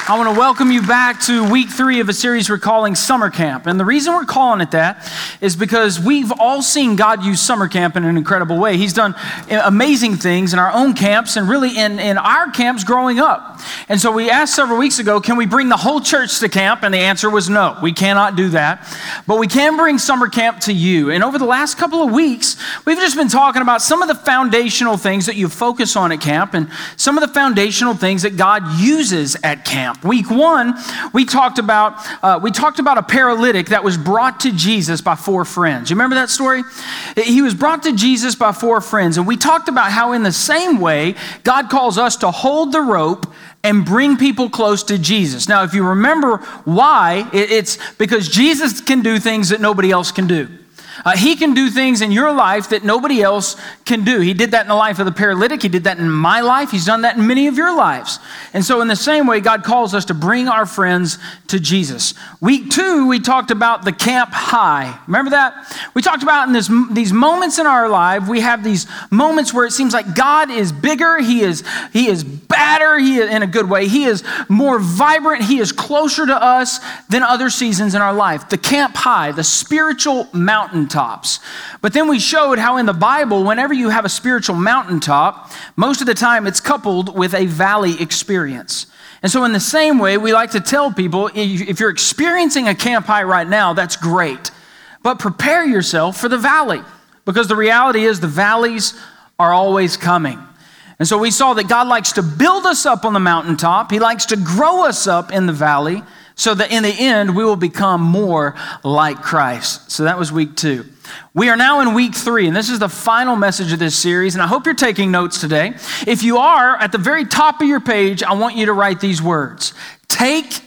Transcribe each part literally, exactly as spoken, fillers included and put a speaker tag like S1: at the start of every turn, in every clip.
S1: I want to welcome you back to week three of a series we're calling Summer Camp. And the reason we're calling it that is because we've all seen God use summer camp in an incredible way. He's done amazing things in our own camps and really in, in our camps growing up. And so we asked several weeks ago, can we bring the whole church to camp? And the answer was no, we cannot do that. But we can bring summer camp to you. And over the last couple of weeks, we've just been talking about some of the foundational things that you focus on at camp and some of the foundational things that God uses at camp. Week one, we talked about uh, we talked about a paralytic that was brought to Jesus by four friends. You remember that story? He was brought to Jesus by four friends, and we talked about how in the same way, God calls us to hold the rope and bring people close to Jesus. Now, if you remember why, it's because Jesus can do things that nobody else can do. Uh, he can do things in your life that nobody else can do. He did that in the life of the paralytic. He did that in my life. He's done that in many of your lives. And so in the same way, God calls us to bring our friends to Jesus. Week two, we talked about the camp high. Remember that? We talked about in this, these moments in our life, we have these moments where it seems like God is bigger. He is, he is badder. He is, in a good way. He is more vibrant. He is closer to us than other seasons in our life. The camp high, the spiritual mountain tops. But then we showed how in the Bible, whenever you have a spiritual mountaintop, most of the time it's coupled with a valley experience. And so in the same way, we like to tell people, if you're experiencing a camp high right now, that's great. But prepare yourself for the valley, because the reality is the valleys are always coming. And so we saw that God likes to build us up on the mountaintop. He likes to grow us up in the valley, so that in the end, we will become more like Christ. So that was week two. We are now in week three, and this is the final message of this series, and I hope you're taking notes today. If you are, at the very top of your page, I want you to write these words. Take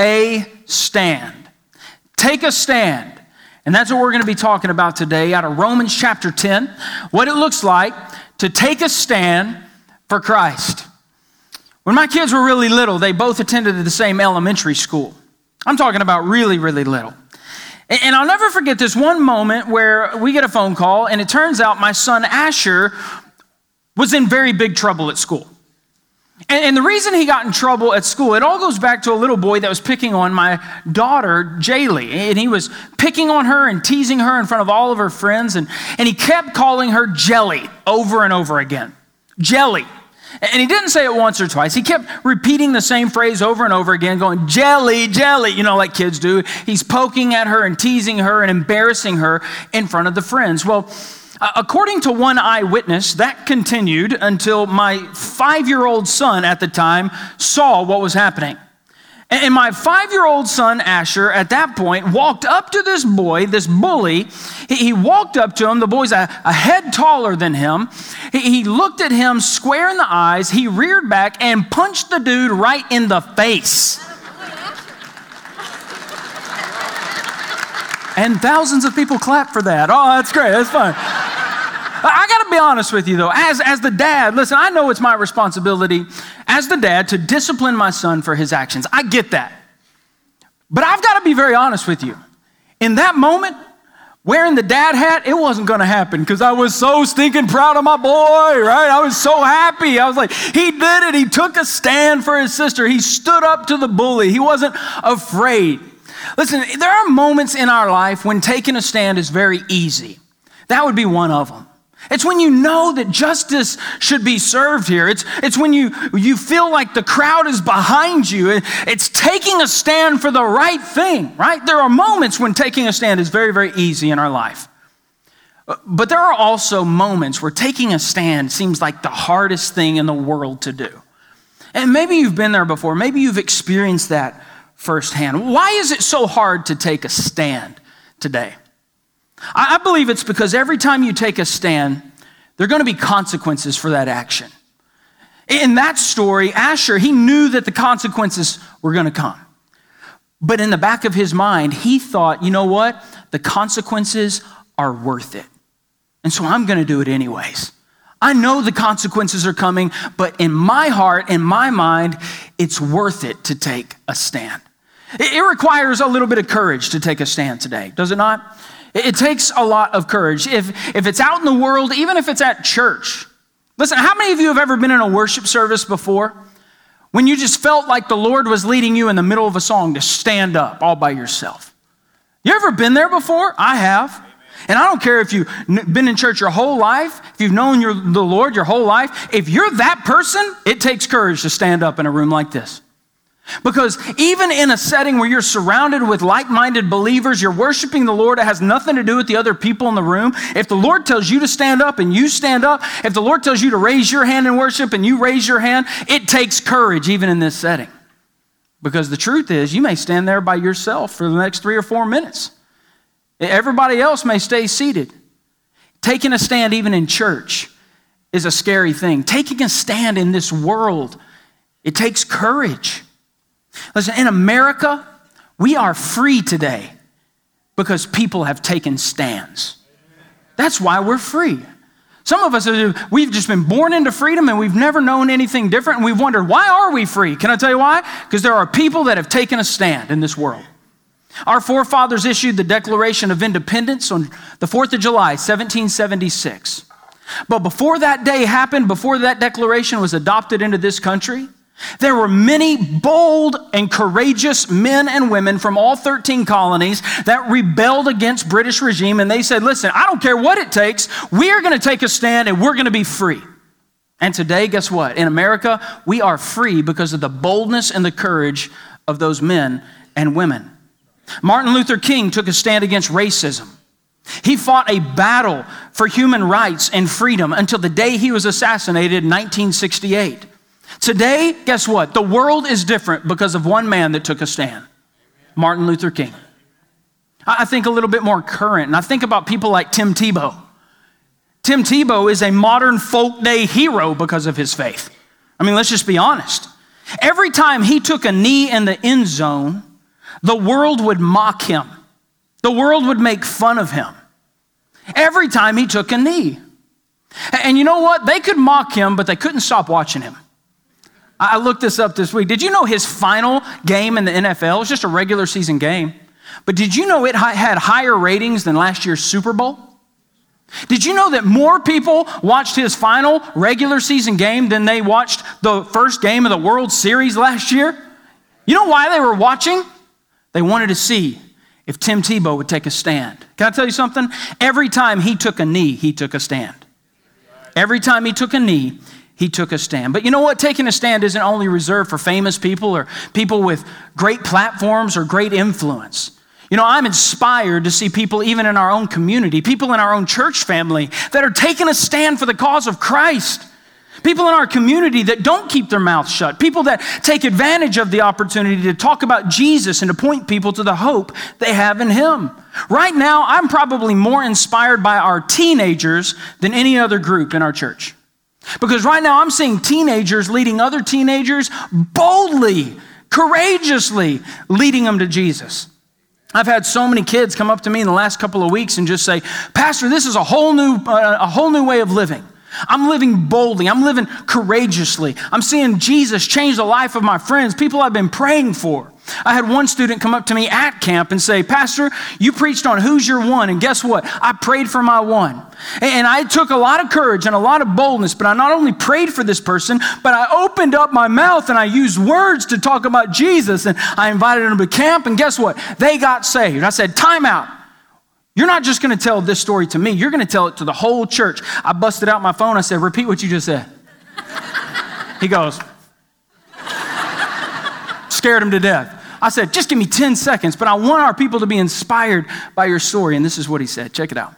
S1: a stand. Take a stand. And that's what we're going to be talking about today out of Romans chapter ten, what it looks like to take a stand for Christ. When my kids were really little, they both attended the same elementary school. I'm talking about really, really little. And I'll never forget this one moment where we get a phone call, and it turns out my son Asher was in very big trouble at school. And the reason he got in trouble at school, it all goes back to a little boy that was picking on my daughter, Jaylee. And he was picking on her and teasing her in front of all of her friends, and, and he kept calling her Jelly over and over again. Jelly. And he didn't say it once or twice. He kept repeating the same phrase over and over again, going, jelly, jelly, you know, like kids do. He's poking at her and teasing her and embarrassing her in front of the friends. Well, according to one eyewitness, that continued until my five-year-old son at the time saw what was happening. And my five-year-old son, Asher, at that point, walked up to this boy, this bully. He walked up to him. The boy's a, a head taller than him. He looked at him square in the eyes. He reared back and punched the dude right in the face. And thousands of people clapped for that. Oh, that's great. That's fun. I got to be honest with you, though. As, as the dad, listen, I know it's my responsibility as the dad to discipline my son for his actions. I get that. But I've got to be very honest with you. In that moment, wearing the dad hat, it wasn't going to happen because I was so stinking proud of my boy, right? I was so happy. I was like, he did it. He took a stand for his sister. He stood up to the bully. He wasn't afraid. Listen, there are moments in our life when taking a stand is very easy. That would be one of them. It's when you know that justice should be served here. It's, it's when you, you feel like the crowd is behind you. It's taking a stand for the right thing, right? There are moments when taking a stand is very, very easy in our life. But there are also moments where taking a stand seems like the hardest thing in the world to do. And maybe you've been there before. Maybe you've experienced that firsthand. Why is it so hard to take a stand today? I believe it's because every time you take a stand, there are going to be consequences for that action. In that story, Asher, he knew that the consequences were going to come. But in the back of his mind, he thought, you know what? The consequences are worth it. And so I'm going to do it anyways. I know the consequences are coming, but in my heart, in my mind, it's worth it to take a stand. It requires a little bit of courage to take a stand today, does it not? It takes a lot of courage. If, if it's out in the world, even if it's at church. Listen, how many of you have ever been in a worship service before When you just felt like the Lord was leading you in the middle of a song to stand up all by yourself. You ever been there before? I have. And I don't care if you've been in church your whole life, if you've known your, the Lord your whole life, if you're that person, it takes courage to stand up in a room like this. Because even in a setting where you're surrounded with like-minded believers, you're worshiping the Lord, it has nothing to do with the other people in the room. If the Lord tells you to stand up and you stand up, if the Lord tells you to raise your hand in worship and you raise your hand, it takes courage even in this setting. Because the truth is, you may stand there by yourself for the next three or four minutes. Everybody else may stay seated. Taking a stand even in church is a scary thing. Taking a stand in this world, it takes courage. Listen, in America, we are free today because people have taken stands. That's why we're free. Some of us, we've just been born into freedom and we've never known anything different, and we've wondered, why are we free? Can I tell you why? Because there are people that have taken a stand in this world. Our forefathers issued the Declaration of Independence on the fourth of July, seventeen seventy-six. But before that day happened, before that declaration was adopted into this country, there were many bold and courageous men and women from all thirteen colonies that rebelled against British regime, and they said, listen, I don't care what it takes, we are going to take a stand and we're going to be free. And today, guess what? In America, we are free because of the boldness and the courage of those men and women. Martin Luther King took a stand against racism. He fought a battle for human rights and freedom until the day he was assassinated in nineteen sixty-eight. Today, guess what? The world is different because of one man that took a stand, Martin Luther King. I think a little bit more current, and I think about people like Tim Tebow. Tim Tebow is a modern folk day hero because of his faith. I mean, let's just be honest. Every time he took a knee in the end zone, the world would mock him. The world would make fun of him. Every time he took a knee. And you know what? They could mock him, but they couldn't stop watching him. I looked this up this week. Did you know his final game in the N F L was just a regular season game? But did you know it had higher ratings than last year's Super Bowl? Did you know that more people watched his final regular season game than they watched the first game of the World Series last year? You know why they were watching? They wanted to see if Tim Tebow would take a stand. Can I tell you something? Every time he took a knee, he took a stand. Every time he took a knee, he took a stand. But you know what? Taking a stand isn't only reserved for famous people or people with great platforms or great influence. You know, I'm inspired to see people even in our own community, people in our own church family that are taking a stand for the cause of Christ. People in our community that don't keep their mouths shut. People that take advantage of the opportunity to talk about Jesus and to point people to the hope they have in Him. Right now, I'm probably more inspired by our teenagers than any other group in our church. Because right now, I'm seeing teenagers leading other teenagers boldly, courageously leading them to Jesus. I've had so many kids come up to me in the last couple of weeks and just say, Pastor, this is a whole new, uh, a whole new way of living. I'm living boldly. I'm living courageously. I'm seeing Jesus change the life of my friends, people I've been praying for. I had one student come up to me at camp and say, Pastor, you preached on who's your one, and guess what? I prayed for my one. And I took a lot of courage and a lot of boldness, but I not only prayed for this person, but I opened up my mouth and I used words to talk about Jesus, and I invited them to camp, and guess what? They got saved. I said, time out. You're not just going to tell this story to me. You're going to tell it to the whole church. I busted out my phone. I said, repeat what you just said. He goes, scared him to death. I said, just give me ten seconds, but I want our people to be inspired by your story. And this is what he said. Check it out.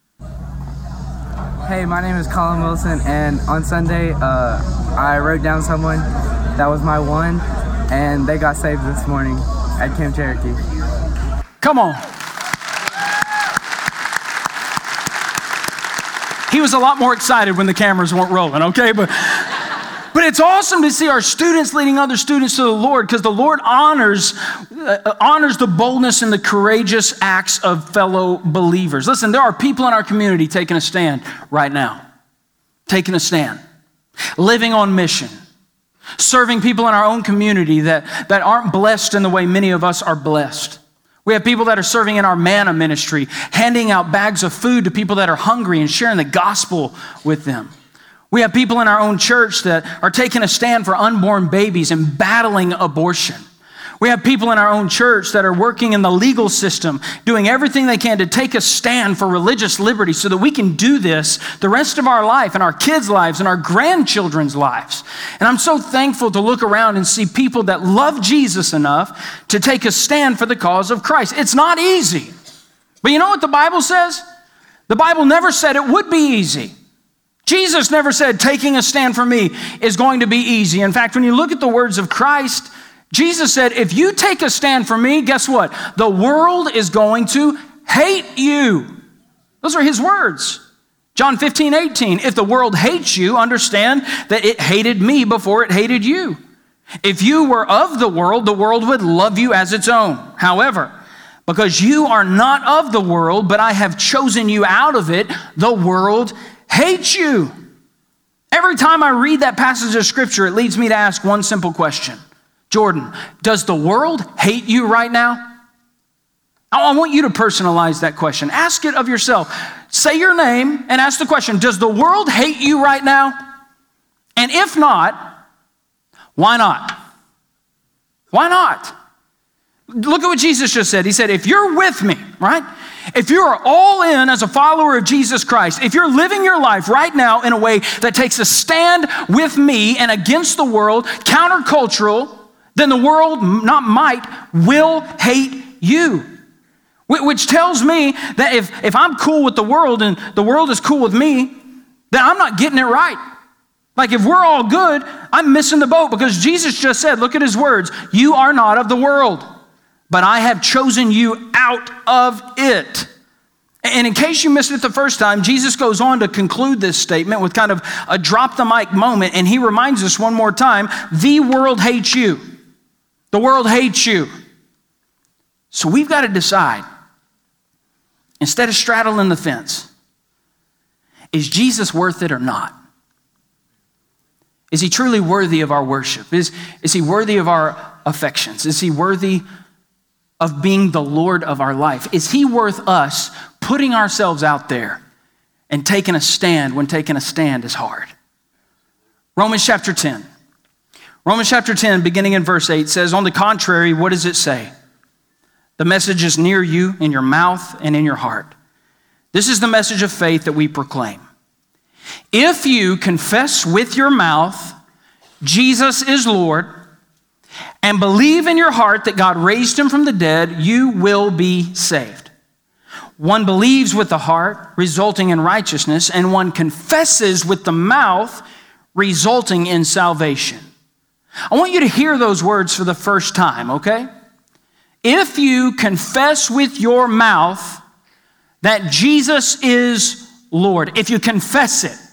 S2: Hey, my name is Colin Wilson, and on Sunday, uh, I wrote down someone that was my one, and they got saved this morning at Camp Cherokee.
S1: Come on. He was a lot more excited when the cameras weren't rolling, okay? But, but it's awesome to see our students leading other students to the Lord, because the Lord honors, uh, honors the boldness and the courageous acts of fellow believers. Listen, there are people in our community taking a stand right now, taking a stand, living on mission, serving people in our own community that, that aren't blessed in the way many of us are blessed. We have people that are serving in our manna ministry, handing out bags of food to people that are hungry and sharing the gospel with them. We have people in our own church that are taking a stand for unborn babies and battling abortion. We have people in our own church that are working in the legal system, doing everything they can to take a stand for religious liberty so that we can do this the rest of our life and our kids' lives and our grandchildren's lives. And I'm so thankful to look around and see people that love Jesus enough to take a stand for the cause of Christ. It's not easy. But you know what the Bible says? The Bible never said it would be easy. Jesus never said taking a stand for me is going to be easy. In fact, when you look at the words of Christ, Jesus said, if you take a stand for me, guess what? The world is going to hate you. Those are his words. John fifteen, eighteen, if the world hates you, understand that it hated me before it hated you. If you were of the world, the world would love you as its own. However, because you are not of the world, but I have chosen you out of it, the world hates you. Every time I read that passage of scripture, it leads me to ask one simple question. Jordan, does the world hate you right now? I want you to personalize that question. Ask it of yourself. Say your name and ask the question, does the world hate you right now? And if not, why not? Why not? Look at what Jesus just said. He said, if you're with me, right? If you are all in as a follower of Jesus Christ, if you're living your life right now in a way that takes a stand with me and against the world, countercultural, then the world, not might, will hate you. Which tells me that if, if I'm cool with the world and the world is cool with me, then I'm not getting it right. Like if we're all good, I'm missing the boat because Jesus just said, look at his words, you are not of the world, but I have chosen you out of it. And in case you missed it the first time, Jesus goes on to conclude this statement with kind of a drop the mic moment, and he reminds us one more time, the world hates you. The world hates you. So we've got to decide, instead of straddling the fence, is Jesus worth it or not? Is he truly worthy of our worship? Is, is he worthy of our affections? Is he worthy of being the Lord of our life? Is he worth us putting ourselves out there and taking a stand when taking a stand is hard? Romans chapter ten. Romans chapter ten, beginning in verse eight, says, on the contrary, what does it say? The message is near you, in your mouth and in your heart. This is the message of faith that we proclaim. If you confess with your mouth Jesus is Lord and believe in your heart that God raised him from the dead, you will be saved. One believes with the heart, resulting in righteousness, and one confesses with the mouth, resulting in salvation. I want you to hear those words for the first time, okay? If you confess with your mouth that Jesus is Lord, if you confess it.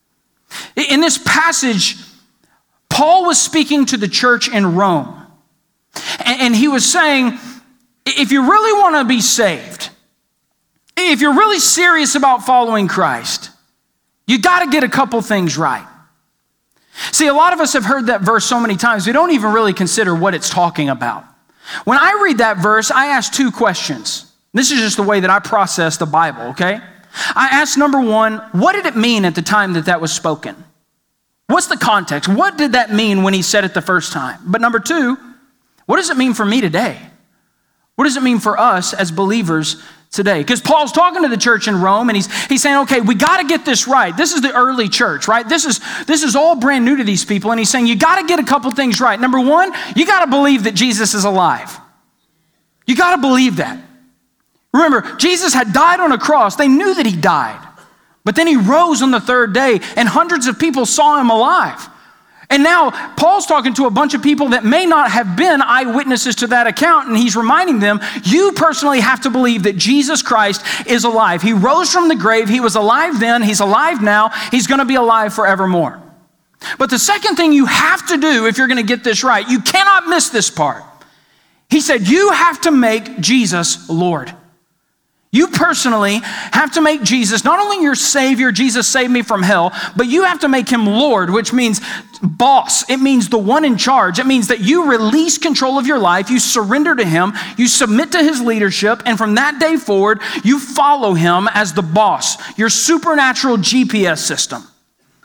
S1: In this passage, Paul was speaking to the church in Rome, and he was saying, if you really want to be saved, if you're really serious about following Christ, you got to get a couple things right. See, a lot of us have heard that verse so many times, we don't even really consider what it's talking about. When I read that verse, I ask two questions. This is just the way that I process the Bible, okay? I ask, number one, what did it mean at the time that that was spoken? What's the context? What did that mean when he said it the first time? But number two, what does it mean for me today? What does it mean for us as believers today? Because Paul's talking to the church in Rome, and he's he's saying, okay, we got to get this right. This is the early church, right? This is this is all brand new to these people, and he's saying you got to get a couple things right. Number one, you got to believe that Jesus is alive. You got to believe that. Remember, Jesus had died on a cross. They knew that he died, but then he rose on the third day, and hundreds of people saw him alive. And now Paul's talking to a bunch of people that may not have been eyewitnesses to that account, and he's reminding them, you personally have to believe that Jesus Christ is alive. He rose from the grave. He was alive then. He's alive now. He's going to be alive forevermore. But the second thing you have to do if you're going to get this right, you cannot miss this part. He said, you have to make Jesus Lord. You personally have to make Jesus not only your Savior, Jesus saved me from hell, but you have to make him Lord, which means boss. It means the one in charge. It means that you release control of your life, you surrender to him, you submit to his leadership, and from that day forward, you follow him as the boss, your supernatural G P S system.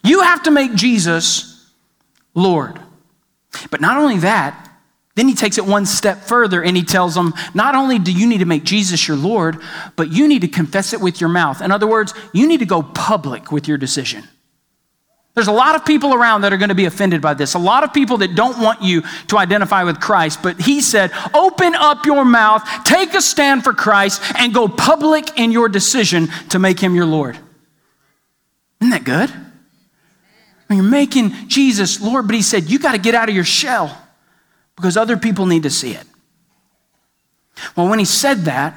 S1: You have to make Jesus Lord. But not only that, then he takes it one step further and he tells them, not only do you need to make Jesus your Lord, but you need to confess it with your mouth. In other words, you need to go public with your decision. There's a lot of people around that are going to be offended by this. A lot of people that don't want you to identify with Christ. But he said, open up your mouth, take a stand for Christ, and go public in your decision to make him your Lord. Isn't that good? I mean, you're making Jesus Lord, but he said, you got to get out of your shell because other people need to see it. Well, when he said that,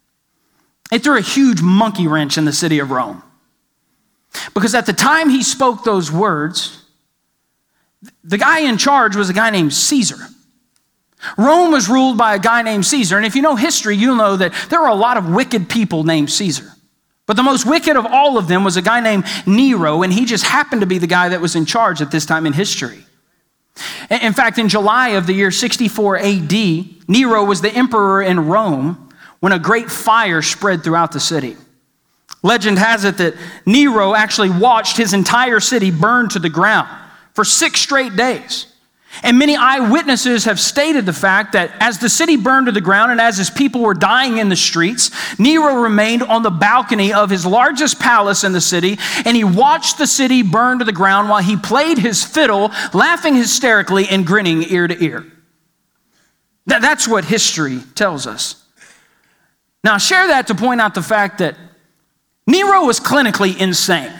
S1: it threw a huge monkey wrench in the city of Rome. Because at the time he spoke those words, the guy in charge was a guy named Caesar. Rome was ruled by a guy named Caesar. And if you know history, you'll know that there were a lot of wicked people named Caesar. But the most wicked of all of them was a guy named Nero, and he just happened to be the guy that was in charge at this time in history. In fact, in July of the year sixty-four A D, Nero was the emperor in Rome when a great fire spread throughout the city. Legend has it that Nero actually watched his entire city burn to the ground for six straight days. And many eyewitnesses have stated the fact that as the city burned to the ground and as his people were dying in the streets, Nero remained on the balcony of his largest palace in the city, and he watched the city burn to the ground while he played his fiddle, laughing hysterically and grinning ear to ear. That, that's what history tells us. Now, I share that to point out the fact that Nero was clinically insane.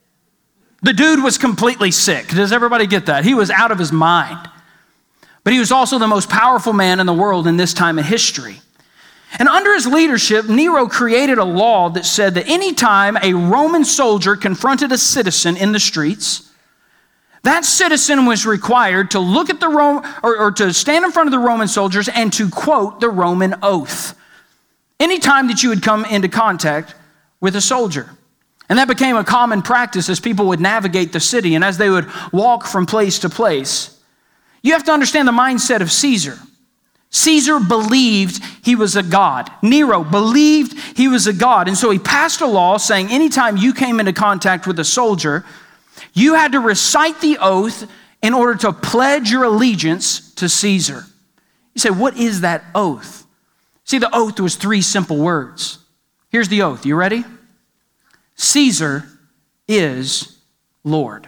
S1: The dude was completely sick. Does everybody get that? He was out of his mind. But he was also the most powerful man in the world in this time in history. And under his leadership, Nero created a law that said that anytime a Roman soldier confronted a citizen in the streets, that citizen was required to look at the Rome, or, or to stand in front of the Roman soldiers and to quote the Roman oath. Anytime that you would come into contact with a soldier. And that became a common practice as people would navigate the city and as they would walk from place to place. You have to understand the mindset of Caesar. Caesar believed he was a god. Nero believed he was a god. And so he passed a law saying anytime you came into contact with a soldier, you had to recite the oath in order to pledge your allegiance to Caesar. You say, what is that oath? See, the oath was three simple words. Here's the oath. You ready? Caesar is Lord.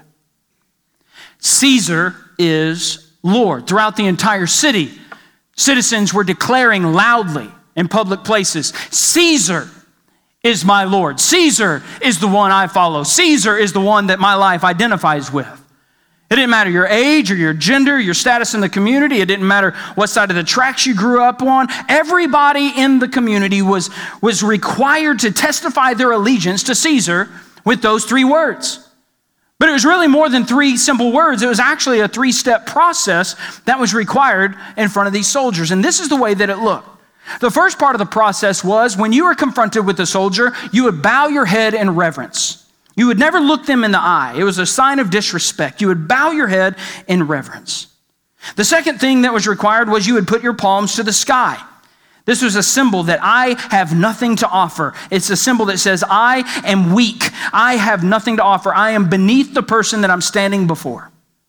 S1: Caesar is Lord. Throughout the entire city, citizens were declaring loudly in public places, Caesar is my Lord. Caesar is the one I follow. Caesar is the one that my life identifies with. It didn't matter your age or your gender, your status in the community. It didn't matter what side of the tracks you grew up on. Everybody in the community was, was required to testify their allegiance to Caesar with those three words. But it was really more than three simple words. It was actually a three-step process that was required in front of these soldiers. And this is the way that it looked. The first part of the process was when you were confronted with a soldier, you would bow your head in reverence. You would never look them in the eye. It was a sign of disrespect. You would bow your head in reverence. The second thing that was required was you would put your palms to the sky. This was a symbol that I have nothing to offer. It's a symbol that says, I am weak. I have nothing to offer. I am beneath the person that I'm standing before.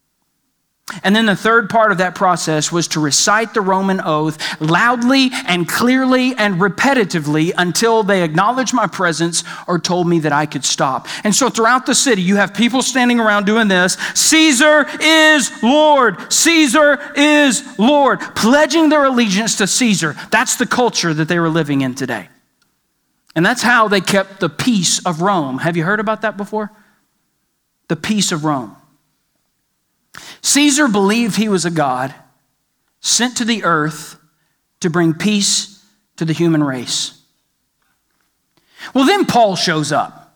S1: And then the third part of that process was to recite the Roman oath loudly and clearly and repetitively until they acknowledged my presence or told me that I could stop. And so throughout the city, you have people standing around doing this. Caesar is Lord. Caesar is Lord. Pledging their allegiance to Caesar. That's the culture that they were living in today. And that's how they kept the peace of Rome. Have you heard about that before? The peace of Rome. Caesar believed he was a god sent to the earth to bring peace to the human race. Well, then Paul shows up.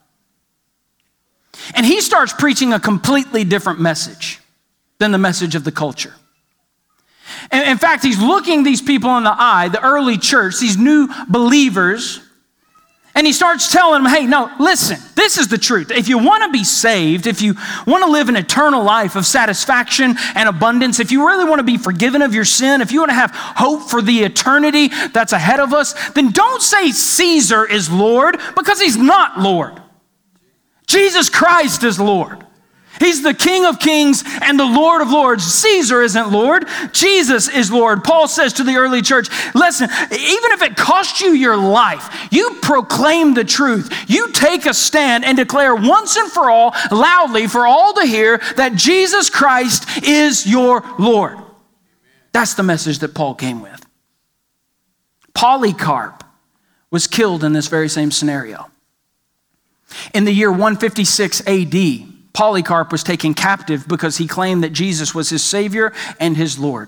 S1: And he starts preaching a completely different message than the message of the culture. And in fact, he's looking these people in the eye, the early church, these new believers, and he starts telling them, hey, no, listen, this is the truth. If you want to be saved, if you want to live an eternal life of satisfaction and abundance, if you really want to be forgiven of your sin, if you want to have hope for the eternity that's ahead of us, then don't say Caesar is Lord, because he's not Lord. Jesus Christ is Lord. He's the King of Kings and the Lord of Lords. Caesar isn't Lord. Jesus is Lord. Paul says to the early church, listen, even if it costs you your life, you proclaim the truth. You take a stand and declare once and for all, loudly for all to hear, that Jesus Christ is your Lord. That's the message that Paul came with. Polycarp was killed in this very same scenario. In the year one fifty-six A D, Polycarp was taken captive because he claimed that Jesus was his Savior and his Lord.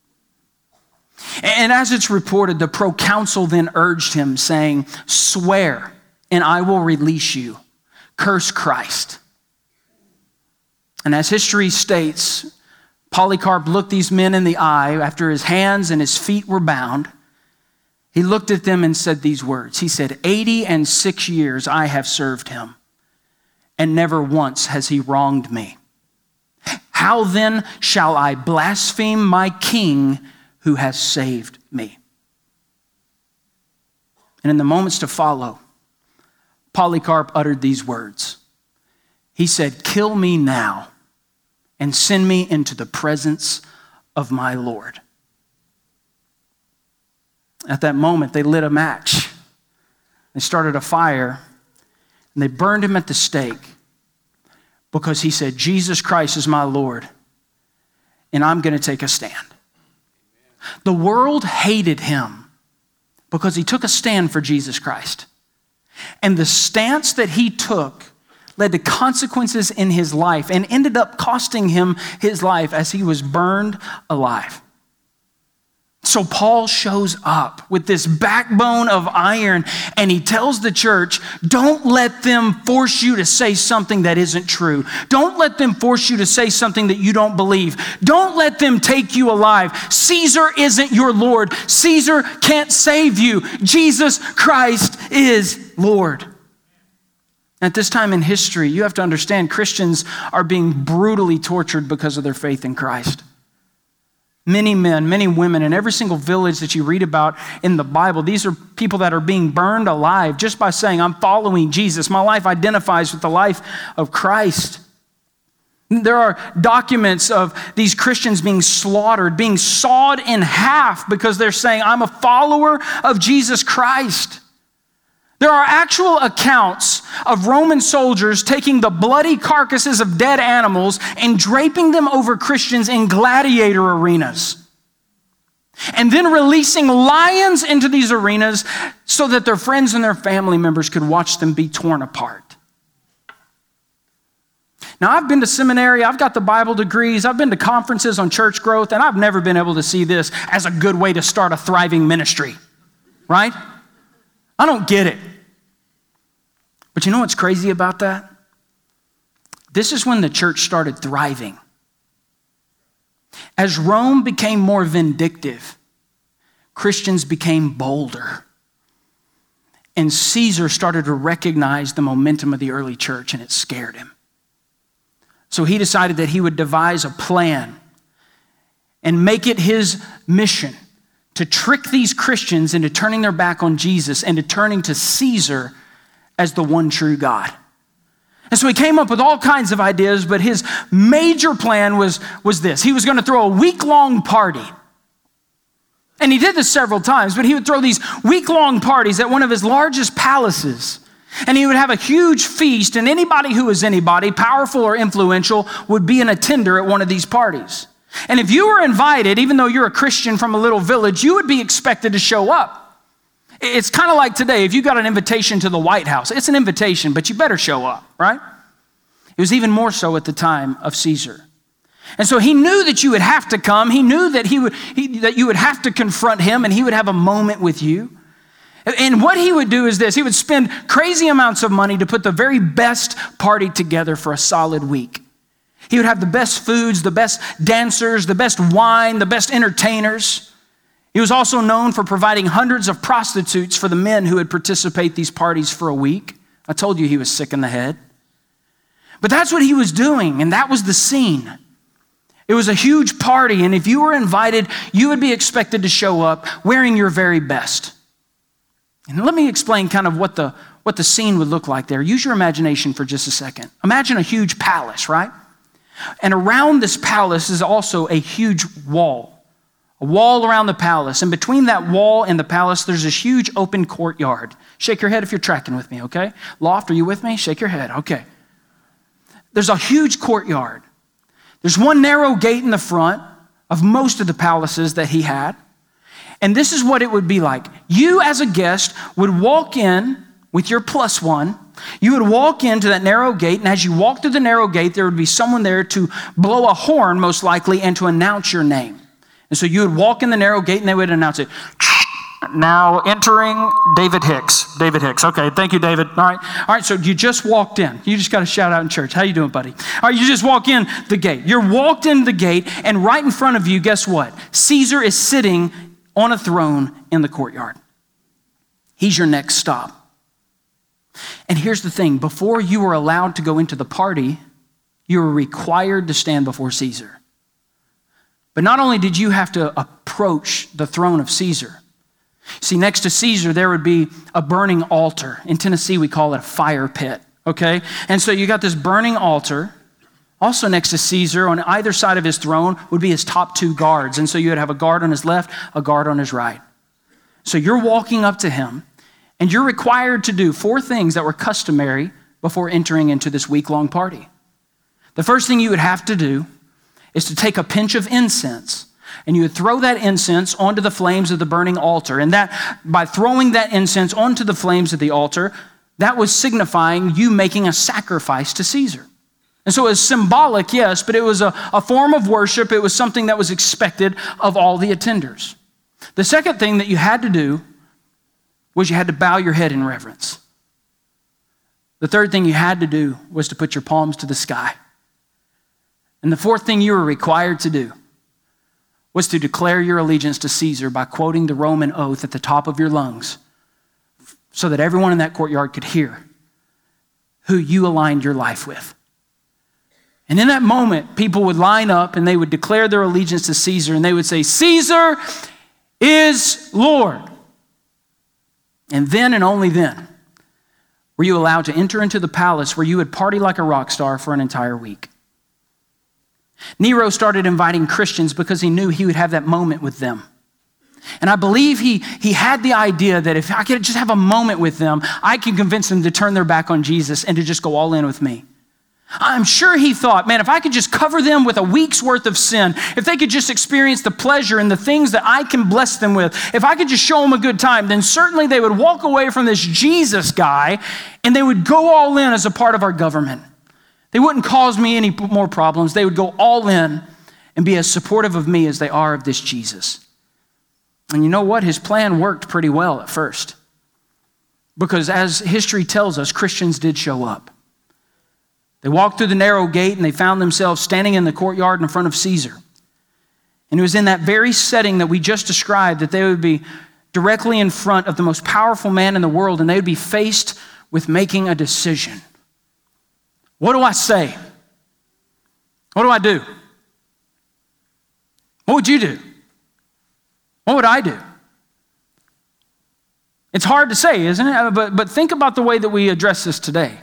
S1: And as it's reported, the proconsul then urged him, saying, swear, and I will release you. Curse Christ. And as history states, Polycarp looked these men in the eye after his hands and his feet were bound. He looked at them and said these words. He said, eighty and six years I have served him, and never once has he wronged me. How then shall I blaspheme my King who has saved me? And in the moments to follow, Polycarp uttered these words. He said, kill me now and send me into the presence of my Lord. At that moment, they lit a match. They started a fire, and they burned him at the stake because he said, Jesus Christ is my Lord, and I'm going to take a stand. The world hated him because he took a stand for Jesus Christ. And the stance that he took led to consequences in his life and ended up costing him his life as he was burned alive. So Paul shows up with this backbone of iron, and he tells the church, don't let them force you to say something that isn't true. Don't let them force you to say something that you don't believe. Don't let them take you alive. Caesar isn't your Lord. Caesar can't save you. Jesus Christ is Lord. At this time in history, you have to understand Christians are being brutally tortured because of their faith in Christ. Many men, many women, in every single village that you read about in the Bible, these are people that are being burned alive just by saying, I'm following Jesus. My life identifies with the life of Christ. There are documents of these Christians being slaughtered, being sawed in half because they're saying, I'm a follower of Jesus Christ. There are actual accounts of Roman soldiers taking the bloody carcasses of dead animals and draping them over Christians in gladiator arenas, and then releasing lions into these arenas so that their friends and their family members could watch them be torn apart. Now, I've been to seminary, I've got the Bible degrees, I've been to conferences on church growth, and I've never been able to see this as a good way to start a thriving ministry, right? I don't get it. But you know what's crazy about that? This is when the church started thriving. As Rome became more vindictive, Christians became bolder. And Caesar started to recognize the momentum of the early church, and it scared him. So he decided that he would devise a plan and make it his mission to trick these Christians into turning their back on Jesus and to turning to Caesar as the one true God. And so he came up with all kinds of ideas, but his major plan was, was this. He was going to throw a week-long party. And he did this several times, but he would throw these week-long parties at one of his largest palaces. And he would have a huge feast, and anybody who was anybody, powerful or influential, would be an attender at one of these parties. And if you were invited, even though you're a Christian from a little village, you would be expected to show up. It's kind of like today, if you got an invitation to the White House, it's an invitation, but you better show up, right? It was even more so at the time of Caesar. And so he knew that you would have to come. He knew that he would he, that you would have to confront him, and he would have a moment with you. And what he would do is this. He would spend crazy amounts of money to put the very best party together for a solid week. He would have the best foods, the best dancers, the best wine, the best entertainers. He was also known for providing hundreds of prostitutes for the men who would participate these parties for a week. I told you he was sick in the head. But that's what he was doing, and that was the scene. It was a huge party, and if you were invited, you would be expected to show up wearing your very best. And let me explain kind of what the, what the scene would look like there. Use your imagination for just a second. Imagine a huge palace, right? And around this palace is also a huge wall, a wall around the palace. And between that wall and the palace, there's this huge open courtyard. Shake your head if you're tracking with me, okay? Loft, are you with me? Shake your head, okay. There's a huge courtyard. There's one narrow gate in the front of most of the palaces that he had. And this is what it would be like. You as a guest would walk in with your plus one. You would walk into that narrow gate, and as you walk through the narrow gate, there would be someone there to blow a horn, most likely, and to announce your name. And so you would walk in the narrow gate, and they would announce it. Now entering David Hicks. David Hicks. Okay, thank you, David. All right. All right, so you just walked in. You just got to shout out in church. How you doing, buddy? All right, you just walk in the gate. You're walked in the gate, and right in front of you, guess what? Caesar is sitting on a throne in the courtyard. He's your next stop. And here's the thing. Before you were allowed to go into the party, you were required to stand before Caesar. But not only did you have to approach the throne of Caesar, see, next to Caesar, there would be a burning altar. In Tennessee, we call it a fire pit, okay? And so you got this burning altar. Also next to Caesar, on either side of his throne, would be his top two guards. And so you would have a guard on his left, a guard on his right. So you're walking up to him, and you're required to do four things that were customary before entering into this week-long party. The first thing you would have to do is to take a pinch of incense, and you would throw that incense onto the flames of the burning altar. And that, by throwing that incense onto the flames of the altar, that was signifying you making a sacrifice to Caesar. And so it was symbolic, yes, but it was a, a form of worship. It was something that was expected of all the attenders. The second thing that you had to do was you had to bow your head in reverence. The third thing you had to do was to put your palms to the sky. And the fourth thing you were required to do was to declare your allegiance to Caesar by quoting the Roman oath at the top of your lungs so that everyone in that courtyard could hear who you aligned your life with. And in that moment, people would line up and they would declare their allegiance to Caesar, and they would say, "Caesar is Lord." And then and only then were you allowed to enter into the palace where you would party like a rock star for an entire week. Nero started inviting Christians because he knew he would have that moment with them. And I believe he, he had the idea that if I could just have a moment with them, I can convince them to turn their back on Jesus and to just go all in with me. I'm sure he thought, man, if I could just cover them with a week's worth of sin, if they could just experience the pleasure and the things that I can bless them with, if I could just show them a good time, then certainly they would walk away from this Jesus guy and they would go all in as a part of our government. They wouldn't cause me any more problems. They would go all in and be as supportive of me as they are of this Jesus. And you know what? His plan worked pretty well at first. Because as history tells us, Christians did show up. They walked through the narrow gate and they found themselves standing in the courtyard in front of Caesar. And it was in that very setting that we just described that they would be directly in front of the most powerful man in the world, and they would be faced with making a decision. What do I say? What do I do? What would you do? What would I do? It's hard to say, isn't it? But, but think about the way that we address this today.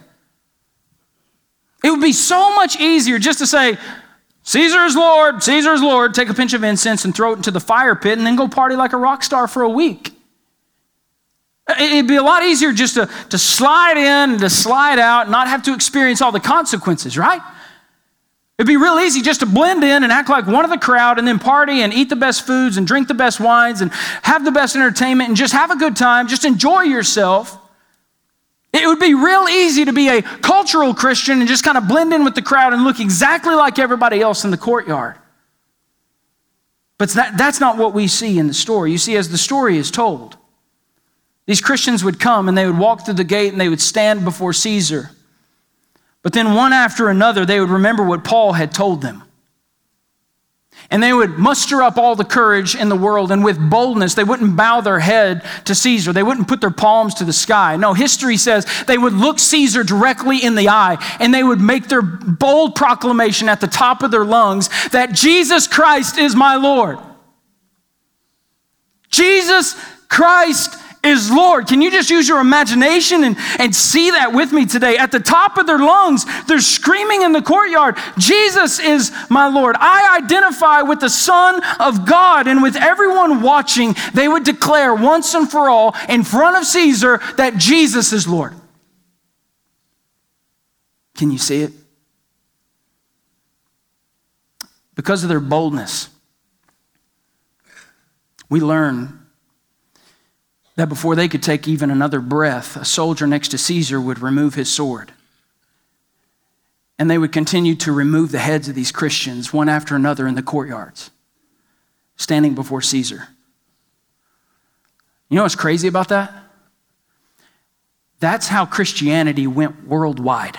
S1: It would be so much easier just to say, Caesar is Lord, Caesar is Lord, take a pinch of incense and throw it into the fire pit and then go party like a rock star for a week. It'd be a lot easier just to, to slide in and to slide out and not have to experience all the consequences, right? It'd be real easy just to blend in and act like one of the crowd and then party and eat the best foods and drink the best wines and have the best entertainment and just have a good time, just enjoy yourself. It would be real easy to be a cultural Christian and just kind of blend in with the crowd and look exactly like everybody else in the courtyard. But that, that's not what we see in the story. You see, as the story is told, these Christians would come and they would walk through the gate and they would stand before Caesar. But then one after another, they would remember what Paul had told them. And they would muster up all the courage in the world, and with boldness, they wouldn't bow their head to Caesar. They wouldn't put their palms to the sky. No, history says they would look Caesar directly in the eye, and they would make their bold proclamation at the top of their lungs that Jesus Christ is my Lord. Jesus Christ is Lord. Can you just use your imagination and, and see that with me today? At the top of their lungs, they're screaming in the courtyard, Jesus is my Lord. I identify with the Son of God. And with everyone watching, they would declare once and for all in front of Caesar that Jesus is Lord. Can you see it? Because of their boldness, we learn that before they could take even another breath, a soldier next to Caesar would remove his sword. And they would continue to remove the heads of these Christians one after another in the courtyards, standing before Caesar. You know what's crazy about that? That's how Christianity went worldwide.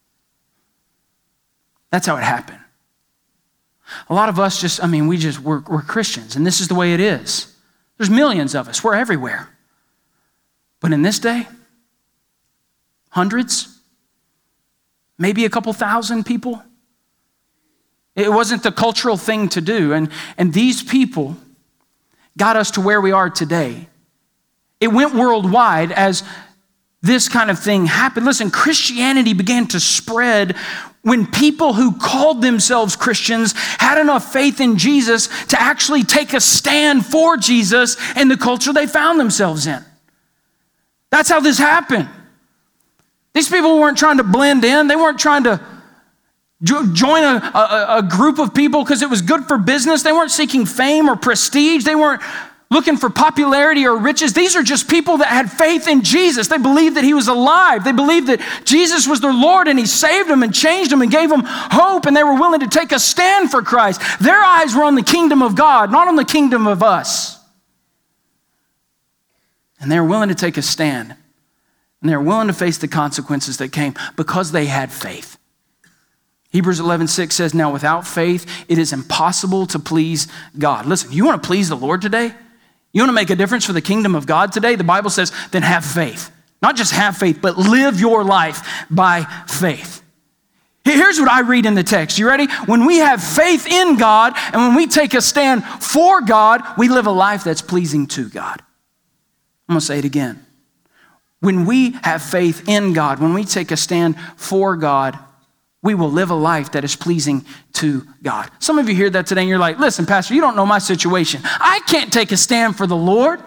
S1: That's how it happened. A lot of us just, I mean, we just, we're, we're Christians, and this is the way it is. There's millions of us. We're everywhere. But in this day, hundreds, maybe a couple thousand people. It wasn't the cultural thing to do. And, and these people got us to where we are today. It went worldwide as this kind of thing happened. Listen, Christianity began to spread when people who called themselves Christians had enough faith in Jesus to actually take a stand for Jesus in the culture they found themselves in. That's how this happened. These people weren't trying to blend in. They weren't trying to jo- join a, a, a group of people because it was good for business. They weren't seeking fame or prestige. They weren't looking for popularity or riches. These are just people that had faith in Jesus. They believed that he was alive. They believed that Jesus was their Lord and he saved them and changed them and gave them hope, and they were willing to take a stand for Christ. Their eyes were on the kingdom of God, not on the kingdom of us. And they were willing to take a stand. And they were willing to face the consequences that came because they had faith. Hebrews eleven six says, now without faith, it is impossible to please God. Listen, you want to please the Lord today? You want to make a difference for the kingdom of God today? The Bible says, then have faith. Not just have faith, but live your life by faith. Here's what I read in the text. You ready? When we have faith in God and when we take a stand for God, we live a life that's pleasing to God. I'm going to say it again. When we have faith in God, when we take a stand for God, we will live a life that is pleasing to God. Some of you hear that today and you're like, listen, Pastor, you don't know my situation. I can't take a stand for the Lord.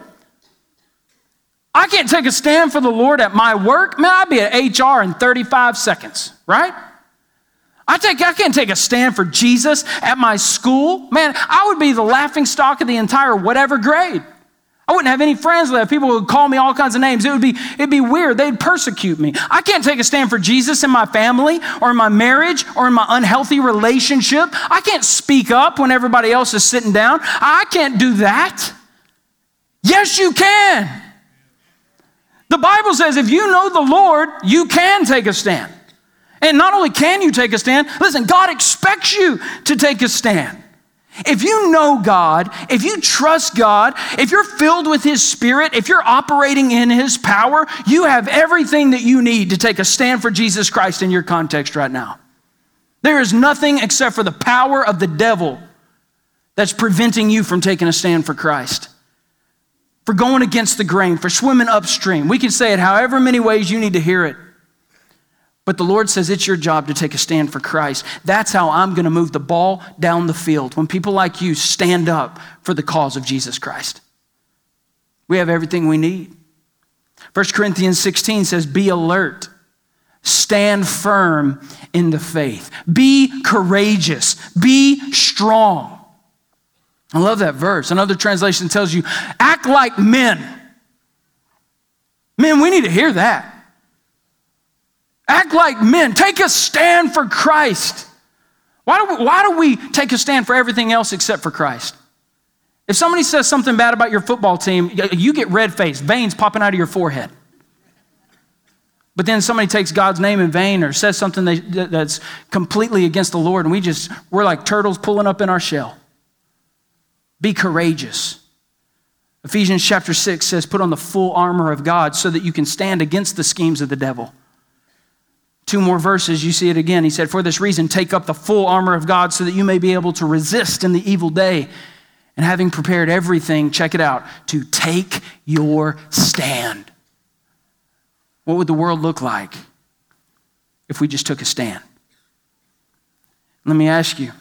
S1: I can't take a stand for the Lord at my work. Man, I'd be at H R in thirty-five seconds, right? I, take, I can't take a stand for Jesus at my school. Man, I would be the laughing stock of the entire whatever grade. I wouldn't have any friends left. People would call me all kinds of names. It would be, it'd be weird. They'd persecute me. I can't take a stand for Jesus in my family or in my marriage or in my unhealthy relationship. I can't speak up when everybody else is sitting down. I can't do that. Yes, you can. The Bible says if you know the Lord, you can take a stand. And not only can you take a stand, listen, God expects you to take a stand. If you know God, if you trust God, if you're filled with his Spirit, if you're operating in his power, you have everything that you need to take a stand for Jesus Christ in your context right now. There is nothing except for the power of the devil that's preventing you from taking a stand for Christ, for going against the grain, for swimming upstream. We can say it however many ways you need to hear it. But the Lord says it's your job to take a stand for Christ. That's how I'm going to move the ball down the field when people like you stand up for the cause of Jesus Christ. We have everything we need. First Corinthians sixteen says, be alert, stand firm in the faith, be courageous, be strong. I love that verse. Another translation tells you, act like men. Men, we need to hear that. Act like men. Take a stand for Christ. Why do we, why do we take a stand for everything else except for Christ? If somebody says something bad about your football team, you get red-faced, veins popping out of your forehead. But then somebody takes God's name in vain or says something that's completely against the Lord, and we just, we're like turtles pulling up in our shell. Be courageous. Ephesians chapter six says, put on the full armor of God so that you can stand against the schemes of the devil. Two more verses, you see it again. He said, for this reason, take up the full armor of God so that you may be able to resist in the evil day And having prepared everything, check it out, to take your stand. What would the world look like if we just took a stand? Let me ask you,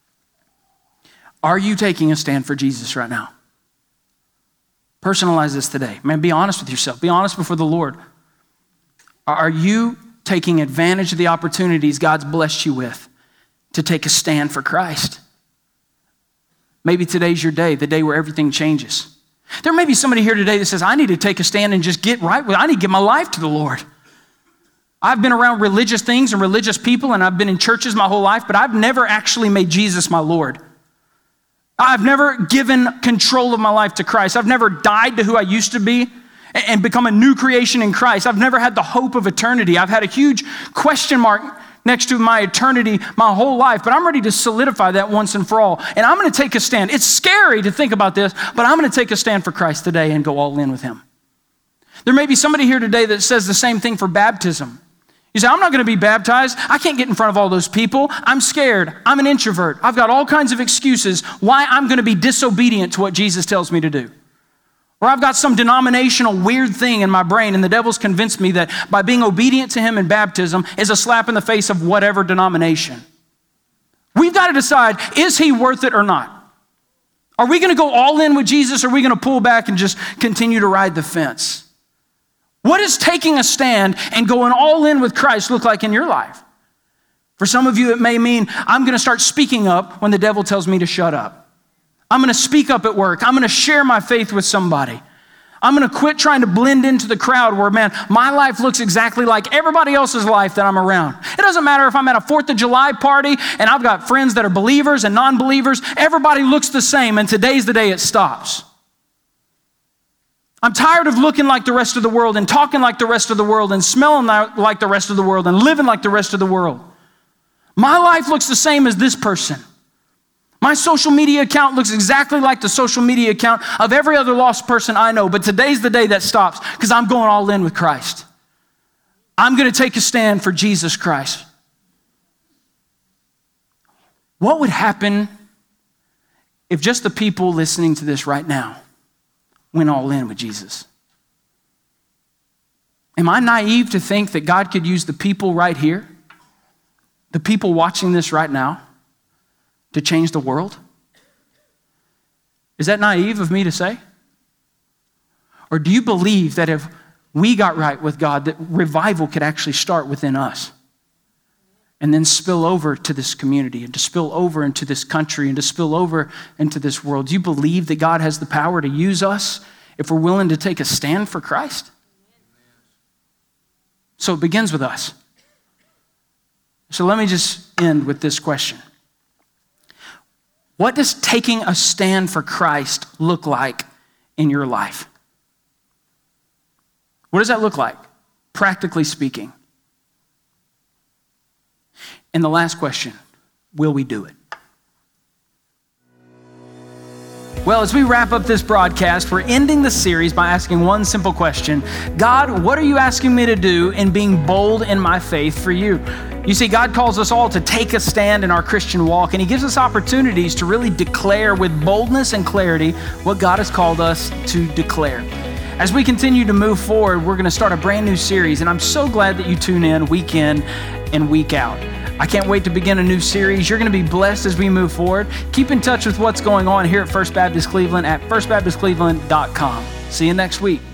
S1: are you taking a stand for Jesus right now? Personalize this today. Man, be honest with yourself. Be honest before the Lord. Are you taking advantage of the opportunities God's blessed you with to take a stand for Christ? Maybe today's your day, the day where everything changes. There may be somebody here today that says, I need to take a stand and just get right with it. I need to give my life to the Lord. I've been around religious things and religious people, and I've been in churches my whole life, but I've never actually made Jesus my Lord. I've never given control of my life to Christ. I've never died to who I used to be and become a new creation in Christ. I've never had the hope of eternity. I've had a huge question mark next to my eternity my whole life, but I'm ready to solidify that once and for all. And I'm going to take a stand. It's scary to think about this, but I'm going to take a stand for Christ today and go all in with him. There may be somebody here today that says the same thing for baptism. You say, I'm not going to be baptized. I can't get in front of all those people. I'm scared. I'm an introvert. I've got all kinds of excuses why I'm going to be disobedient to what Jesus tells me to do. Or I've got some denominational weird thing in my brain, and the devil's convinced me that by being obedient to him in baptism is a slap in the face of whatever denomination. We've got to decide, is he worth it or not? Are we going to go all in with Jesus, or are we going to pull back and just continue to ride the fence? What does taking a stand and going all in with Christ look like in your life? For some of you, it may mean I'm going to start speaking up when the devil tells me to shut up. I'm going to speak up at work. I'm going to share my faith with somebody. I'm going to quit trying to blend into the crowd where, man, my life looks exactly like everybody else's life that I'm around. It doesn't matter if I'm at a fourth of July party and I've got friends that are believers and non-believers. Everybody looks the same, and today's the day it stops. I'm tired of looking like the rest of the world and talking like the rest of the world and smelling like the rest of the world and living like the rest of the world. My life looks the same as this person. My social media account looks exactly like the social media account of every other lost person I know, but today's the day that stops because I'm going all in with Christ. I'm going to take a stand for Jesus Christ. What would happen if just the people listening to this right now went all in with Jesus? Am I naive to think that God could use the people right here, the people watching this right now, to change the world? Is that naive of me to say? Or do you believe that if we got right with God, that revival could actually start within us and then spill over to this community and to spill over into this country and to spill over into this world? Do you believe that God has the power to use us if we're willing to take a stand for Christ? So it begins with us. So let me just end with this question. What does taking a stand for Christ look like in your life? What does that look like, practically speaking? And the last question, will we do it? Well, as we wrap up this broadcast, we're ending the series by asking one simple question. God, what are you asking me to do in being bold in my faith for you? You see, God calls us all to take a stand in our Christian walk, and he gives us opportunities to really declare with boldness and clarity what God has called us to declare. As we continue to move forward, we're going to start a brand new series, and I'm so glad that you tune in week in and week out. I can't wait to begin a new series. You're going to be blessed as we move forward. Keep in touch with what's going on here at First Baptist Cleveland at first baptist cleveland dot com. See you next week.